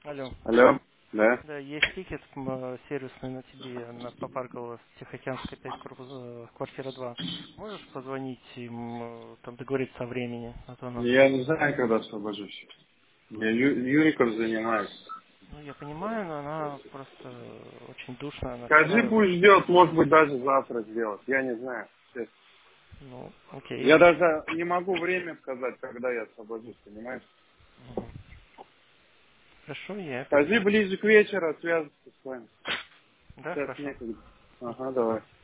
Алло. Алло, да. Да, есть тикет сервисный на тебе, на Попаркова, Тихоокеанская 5, квартира 2. Можешь позвонить им, там договориться о времени, а то надо Я будет. не знаю, когда освобожусь. Я Юриком занимаюсь. Ну, я понимаю, но она просто очень душная, она Скажи, вчера... пусть ждет, может быть, даже завтра сделать. Я не знаю. Честно. Ну, окей. Я даже не могу время сказать, когда я освобожусь, понимаешь? Мгм. Хорошо, я Скажи перезвоню. ближе к вечеру, связываться с вами. Да, Сейчас хорошо. некогда. Ага, давай.